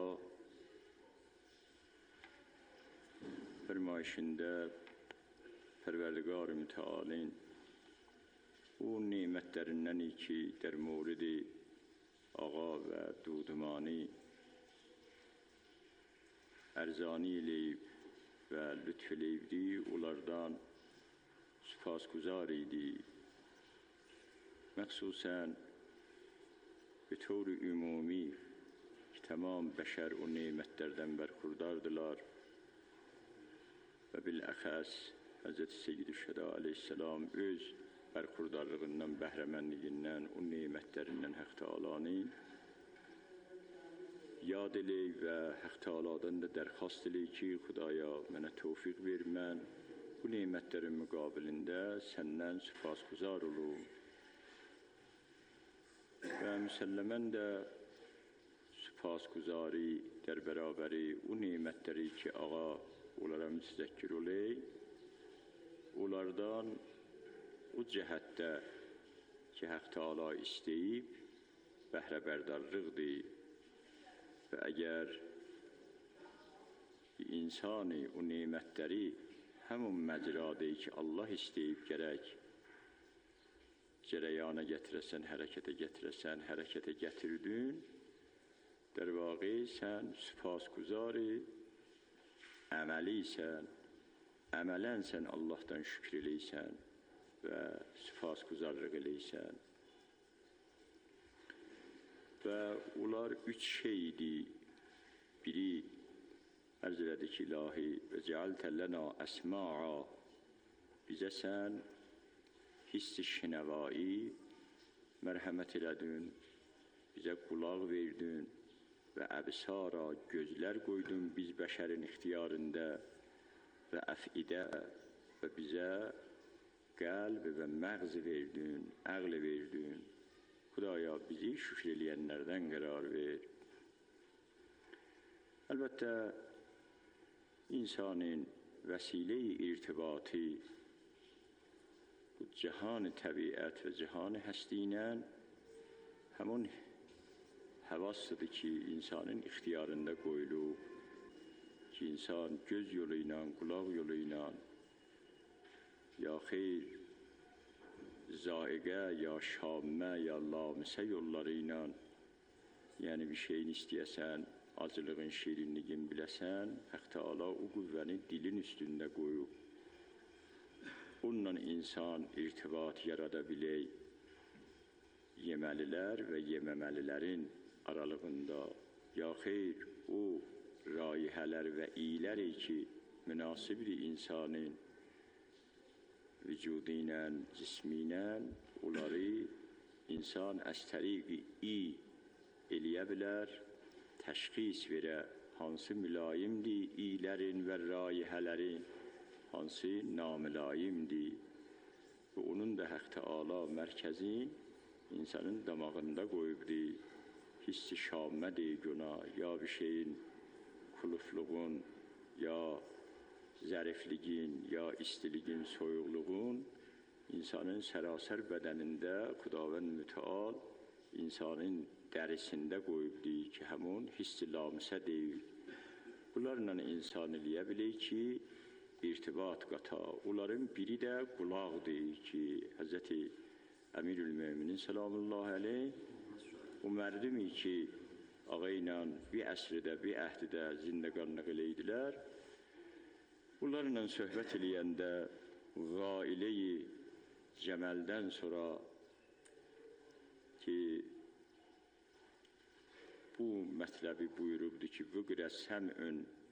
S15: فرمایشinde Perverdigar-ı Mütealin o nimetlerinden ki der muridi ağa ve dudumani erzani eleyib ve lütfeleyibdi, onlardan süpasguzar idi. Məxsusən bir ümumi ki tamam bəşər o nimətlərdən bərxurdardılar və biləxəs Hz. Seyyid-i Şəhada aleyhisselam öz bərxurdarlığından, bəhrəmənliyindən, o nimətlərindən Haq Teala'nın yad eləyib və Haq Teala'dan da dərxast eləyib ki, Xudaya mənə tövfiq ver, mən bu nimətlərin müqabilində səndən süpasguzar olum. Və müsəlləmən də süpasguzari der bərabəri o nimətləri ki, ağa onlara mütəzəkkir oley, onlardan o cəhətdə ki, Haq Teala istəyib bəhrəbərdarlıqdır və əgər insani o nimətləri həmin məcradır ki, Allah istəyib gərək cərəyana gətirəsən, hərəkətə gətirdin, der vaqi sən süpasguzari əməliysən, əmələn sən Allahdan şükür eləysən və süpasguzarlıq eləysən. Və onlar üç şeydir. Biri ərz elədi ki, ilahi və cealtə lənə əsma'a, bizə sən hiss-i şinəvai mərhəmət elədin, bizə qulaq verdin və əbsara gözlər qoydun biz bəşərin ixtiyarında və əfidə və bizə qəlb və məğz verdin, əql verdin. Xudaya bizi şükür eləyənlərdən qərar ver. Əlbəttə, insanın vəsilə-i irtibatı bu cihan-ı təbiət və cihan-ı həsti ilə həmin həvasıdır ki, insanın ixtiyarında qoyulub ki, insan göz yolu ilə, qulaq yolu ilə ya xeyr, zaiqə, ya şammə, ya lamisə yolları ilə yəni bir şeyin istəyəsən, acılığın, şirinliğin biləsən, Haq Teala o qüvvəni dilin üstündə qoyub. Onunla insan irtibat yarada bilək, yeməlilər və yeməməlilərin aralığında ya xeyr, o raihələr və iylər ki, münasibdir insanın vücudu ilə, cismi ilə, onları insan əz təriqi eləyə bilər, təşxis verə, hansı mülayimdir iylərin və raihələrin, hansı namülayimdir. Və onun da Haq Teala mərkəzin insanın damağında qoyubdur. Hissi şammə deyik ona, ya bir şeyin kulufluğun, ya zərifliğin, ya istiliğin, soyuqluğun insanın sərasər bədənində Xudavənd Müteal insanın dərisində qoyubdur ki, həmun hissi lamisə deyil. Bunlarla insan eləyə bilir ki, irtibat qata. Onların biri də qulaqdır ki, Həzrəti Əmirül-Möminin salamullahi aleyh o mərdimi ki, ağa ilə bir əsrdə, bir əhdidə zindəqanlıq eləydilər. Bunlarla söhbət eləyəndə qailə-i cəməldən sonra ki, bu mətləbi buyurubdur ki, vüqrə səm'ün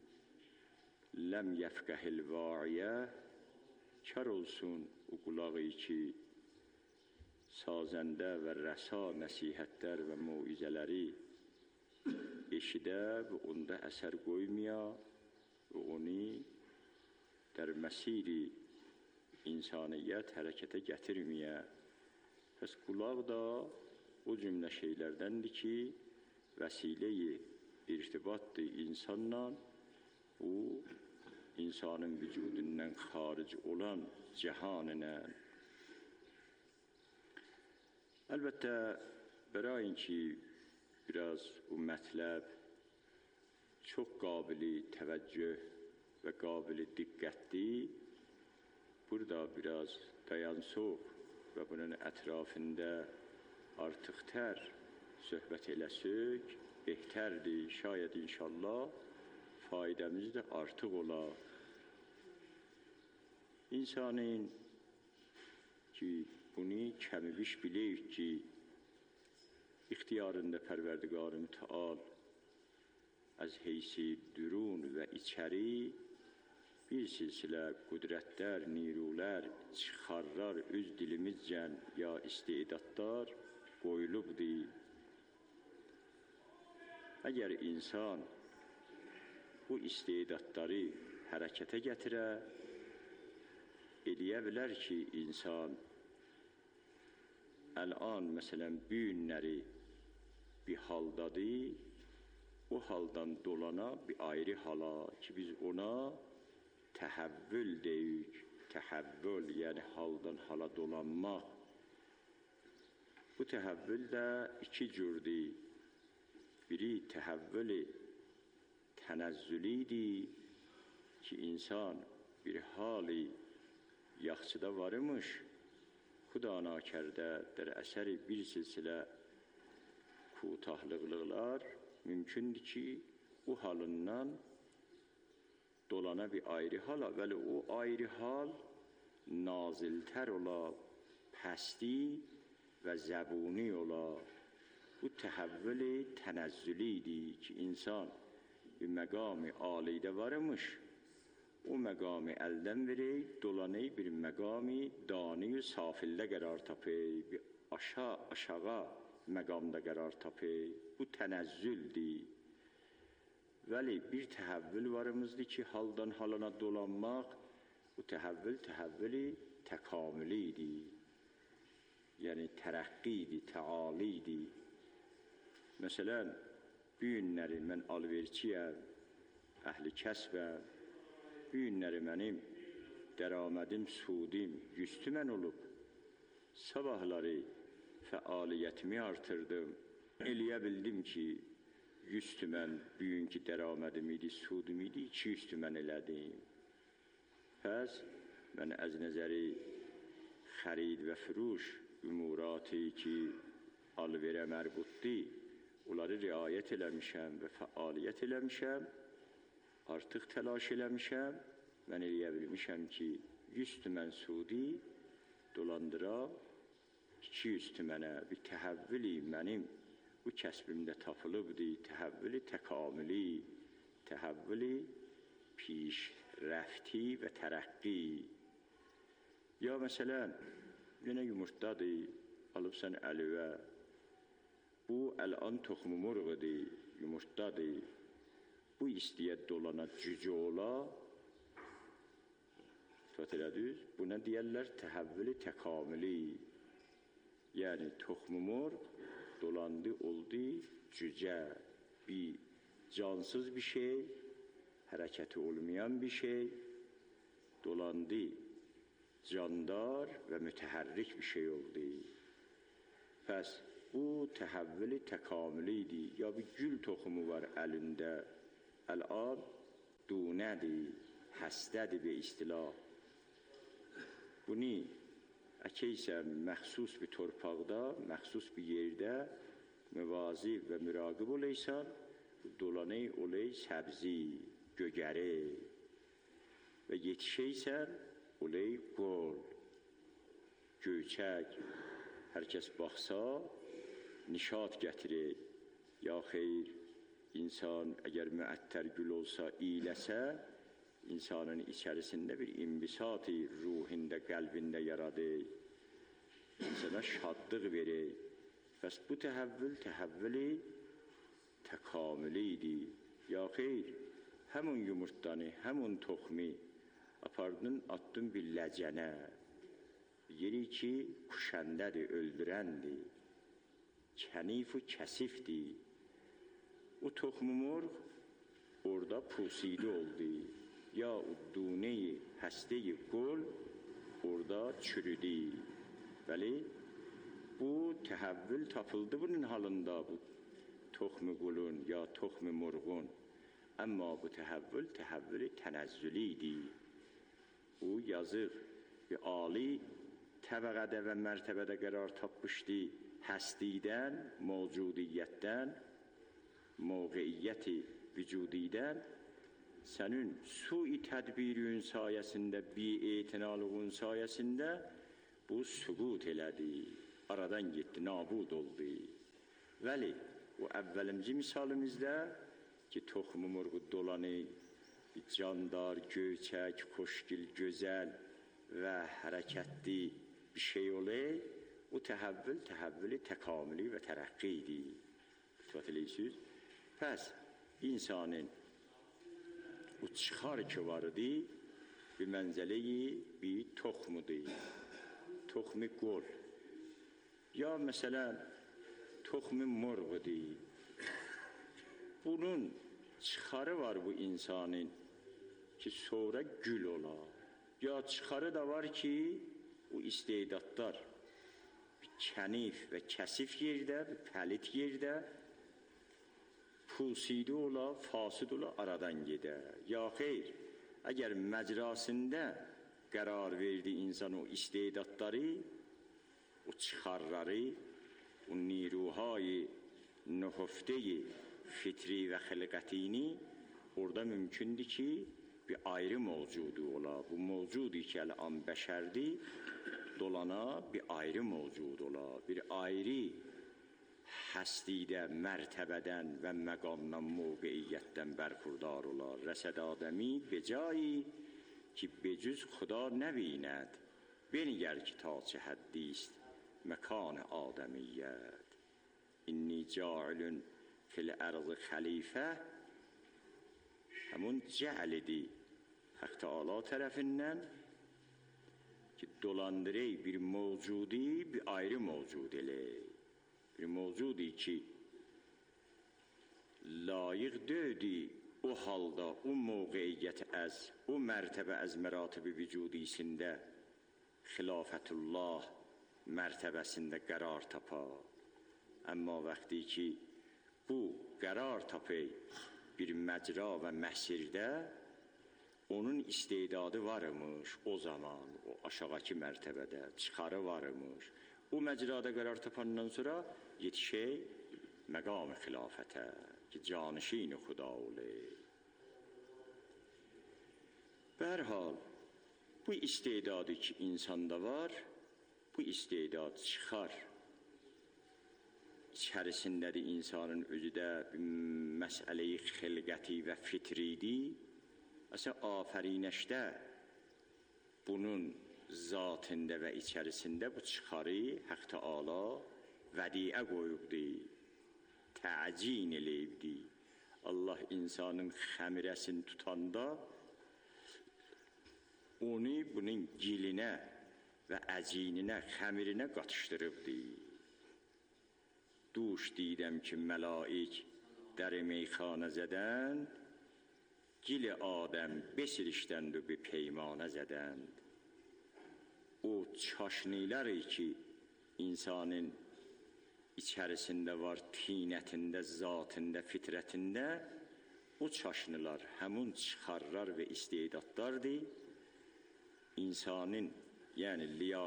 S15: ləm yəfqəhil va'iyə, kar olsun o qulağı ki, sazəndə və rəsa nəsihətlər və muizələri eşidə və onda əsər qoymaya və onu در مسیری insaniyyət hərəkətə gətirməyə. Pəs qulaq da o cümlə şeylərdəndir ki, vəsilə-i irtibatdır insanla, bu insanın vücudundan xaric olan cəhanına. Əlbəttə, برای اینکه biraz bu mətləb çox qabili təvəccüh və qabili diqqətli, burada biraz dayansıq və bunun ətrafında artıqtər söhbət eləsək, behtərdir, şayət inşallah faydamız da artıq olar. İnsanın ki, bunu kəmibiş biləyik ki, ixtiyarında Pərverdigar-ı Mütəal az heysi dürun və içəri bir silsilə qüdrətlər, nirulər çıxarrar öz dilimizcən ya istedadlar qoyulubdur. Əgər insan bu istedadları hərəkətə gətirə, eləyə bilər ki, insan əl'an, məsələn, bu günləri bir haldadır, o haldan dolana bir ayrı hala ki, biz ona təhəvvül deyik. Təhəvvül, yəni haldan hala dolanmaq. Bu təhəvvül də iki cürdür. Biri təhəvvül-i tənəzzülidir ki, insan bir hali yaxşıda varmış, Xuda nakərdə der əsəri bir silsilə kutahlıqlıqlar mümkündür ki, o halından dolana bir ayrı hala, vəli o ayrı hal naziltər ola, pəsti və zəbuni ola. Bu təhəvvül-i tənəzzülidir ki, insan bir məqam-ı alidə varmış, o məqamı əldən verək, dolanay bir məqami dani-ü safildə qərar tapay, bir aşağı məqamda qərar tapay. Bu tənəzzüldür. Vəli bir təhəvvül varımızdır ki, haldan halana dolanmaq, bu təhəvvül təhəvvüli təkamülidir. Yəni tərəqqidir, təalidir. Məsələn, bu günləri mən alverçiyəm, əhli kəsbəm, bu günləri mənim dəramədim, sudim, yüstümən olub. Sabahları fəaliyyətimi artırdım. Eləyə bildim ki, yüstümən bugünkü dəramədim idi, sudum idi, 200 tümən elədim. Pəs, mən əz nəzəri xərid və furuş ümuratı ki, alverə mərbutdur, onları riayət eləmişəm və fəaliyyət eləmişəm, artıq təlaş eləmişəm, mən eləyə bilmişəm ki, 100 tümən sudi dolandıra 200 tümənə bir təhəvvüli mənim bu kəsbimdə tapılıbdır, təhəvvüli təkamüli, təhəvvüli pişrəfti və tərəqqi. Ya məsələn, yenə yumurtdadır, alıbsan əlivə, bu əl'an toxumu murğudur, yumurtdadır, bu istəyət dolana cücü ola, fatələdüz, buna deyərlər təhəvvüli təkamüli. Yəni, toxumu murğ dolandı, oldu cücə, bir cansız bir şey, hərəkəti olmayan bir şey, dolandı, candar və mütəhərrik bir şey oldu. Pəs, bu təhəvvüli təkamülidir. Ya bir gül toxumu var əlində, əl'an dunədir, həstədir bir istilah. Bunu əkəysən məxsus bir torpaqda, məxsus bir yerdə müvazib və müraqib olaysan, dolanay olay səbzi, gögəri və yetişəysən olay qol, göyçək. Hər kəs baxsa, nişat gətirir. Ya xeyr, insan əgər müəttər gül olsa, iyiləsə, insanın içerisinde bir imbisat-ı ruhinde, kalbinde yaradı. İnsana şadlık verir. Bəs bu təhəvvüli təkamüliydi. Ya xeyr, həmun yumurtdanı, həmun toxmi apardın, attın bir ləcənə. Yeri ki, kuşəndədir, öldürəndir. Kənif-u kəsifdir. O toxmu morq orada pusidi oldu. Ya udduneyi, həstəyi qol orada çürüdü. Bəli, bu təhəvvül tapıldı bunun halında, bu toxmu qulun ya toxmu morğun. Amma bu təhəvvülü tənəzzülü idi. Bu yazıq bir ali təbəqədə və mərtəbədə qərar tapmışdı. Həstidən, mövcudiyyətdən, mövqeiyyəti vücudidən sənin sui tədbirün sayəsində, bi-etinalığın sayəsində bu süqut elədi, aradan getdi, nabud oldu. Vəli, o əvvəlimci misalımızda ki, toxumu murğu dolanı, candar, göyçək, xoşgil, gözəl və hərəkətli bir şey olay, o təhəvvülü təkamülü və tərəqqi idi. İtifat eləyirsiniz? Pəs, insanın o çıxar ki vardı, bir mənzələyi, bir toxmudur. Toxmu qol. Ya məsələn, toxmu morğudur. Bunun çıxarı var bu insanın ki, sonra gül ola. Ya çıxarı da var ki, o istedadlar bir kənif və kəsif yerdə, bir pəlit yerdə pusidi ola, fasid ola, aradan gedə. Ya xeyr, əgər məcrasında qərar verdi insan o istedadları, o çıxarları, o niruhayı nöhöfteyi fitri və xilqətini orada mümkündür ki, bir ayrı mövcudu ola. Bu mövcudu ki, əl-an bəşərdir, dolana bir ayrı mövcud ola. Bir ayrı həstidə, mərtəbədən və məqamdan, mövqeiyyətdən bərxurdar ola. Rəsəd adəmi becayi ki, becüz xuda nəbinəd. Beniger ki ta çə həddist, məkan adəmiyyət. İnni cailün fil-ərzi xəlifə, həmun cəlidir Hak Teala tərəfindən ki, dolandırey bir mevcudi, bir ayrı mevcud eley. Bir mevcudi ki, layıq döydü o halda, o mövqeiyyət əz, o mərtəbə əz məratibi vücudisində xilafətullah mərtəbəsində qərar tapa. Amma vaxtı ki, bu qərar tapay bir məcra və məsirdə onun istedadı varmış o zaman, o aşağıki mərtəbədə çıxarı varmış. O məcrada qərar tapandan sonra yetişək məqam-ı xilafətə ki, canişin-i xuda olay. Bərhal, bu istedadı ki insanda var, bu istedad çıxar. İçərisindədir insanın özü də məsələ-i xilqəti və fitridir. Əslən, afərinəşdə bunun zatında və içərisində bu çıxarı Hak Teala vədiə qoyubdur, təzyin eləyibdir. Allah insanın xəmirəsini tutanda onu bunun gilinə və əzininə, xəmirinə qatışdırıbdır. Duş deyidəm ki, məlaik dəri meyxanə zədənd, gili Adəm besirişdən də bir peymanə zədənd. O çaşniləri ki, insanın içərisində var, tinətində, zatında, fitrətində, o çaşnılar həmun çıxarlar və istedadlardır. İnsanın, yəni